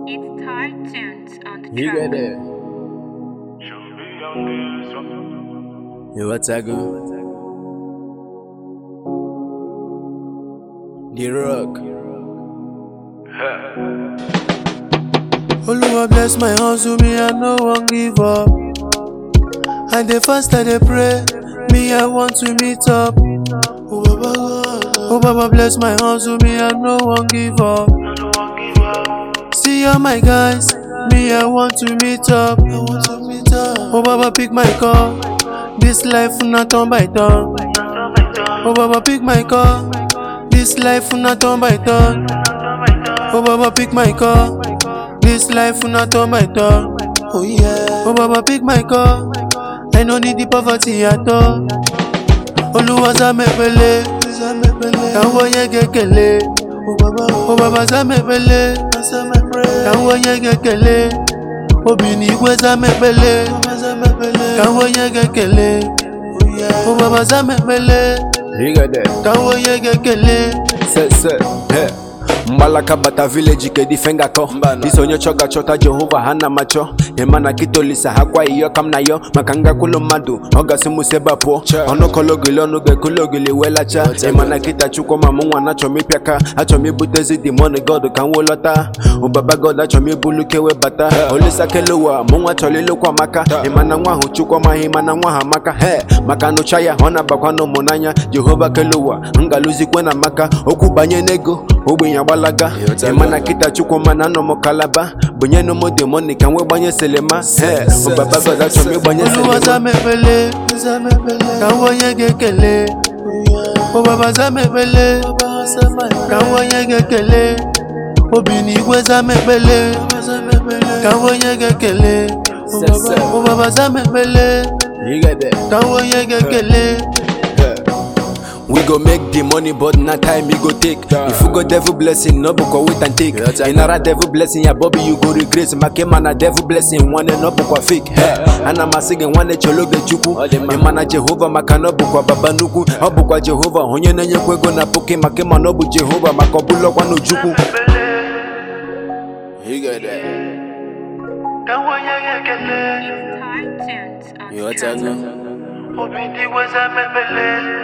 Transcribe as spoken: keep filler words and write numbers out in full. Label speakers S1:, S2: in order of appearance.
S1: It's Thai tunes on the
S2: You
S1: track.
S2: got that. You what's that good? The Rock.
S3: Oluwa bless my hustle, me I no one give up. And the first I dey pray, me I want to meet up. Oh Baba God, oh Baba bless my hustle, me I no one give up. See all my guys, me I want to meet up. I want to meet up. Oh Baba pick my call, this life not turn by turn. Oh Baba pick my call, this life not turn by turn. Oh Baba pick my call, this life not turn by turn. Oh yeah. Oh Baba pick my call, I no need the poverty at all. Oluwa zamepele, kanwo yegekele. Oh Baba zamepele, kanwo yegekele. Obini igwe zamepele, kanwo yegekele. Oh Baba zamepele,
S2: You got that.
S3: kanwo yegekele.
S2: Set, set, hey. Mbalaka bata village ke difenga ko Isonyo choga chota Jehova hana macho Emana kitolisa hakwa iyo kamna yo Makanga kulo madu Oga simu seba po Ono kologili ono ge kulogili welacha Emana kita chuko mamungu anacho mipiaka Acho mibutezi dimoni God kanwo lota Ubaba God acho mibuluke we bata Olisa keluwa mungu acho lilo kwa maka Emana nwa huchuko mahimana nwa hamaka He makano chaya ona bakwano monanya Jehova keluwa Ngaluzi kwena maka Okubanye nego Obinya walaga Emana kita chukwu mana no mokalaba Bunye no mo demoni kanwe banye selema He Obaba God acho mi banye selema
S3: Oluwa zamepele, kanwo yegekele. Oh Baba zamepele, kanwo yegekele. Obini igwe zamepele, kanwo yegekele. Oh Baba zamepele,
S2: You got that.
S3: kanwo yegekele.
S2: We go make the money, but not time you go take. If you go devil blessing, no book wait and take. Another devil blessing, ya Bobby you go regret. Makema na devil blessing, one and no book fake. And I'm a singing one that you look at chuku. Emana Jehovah makano book baba nuku. Obuka Jehovah, honye na nyekwe na poke makema no bu Jehovah makobulo kwa no juku. You got that.
S1: It's Thai tunes on
S2: You
S1: the
S2: what's
S1: track.
S2: that?
S3: Obini igwe zamepele,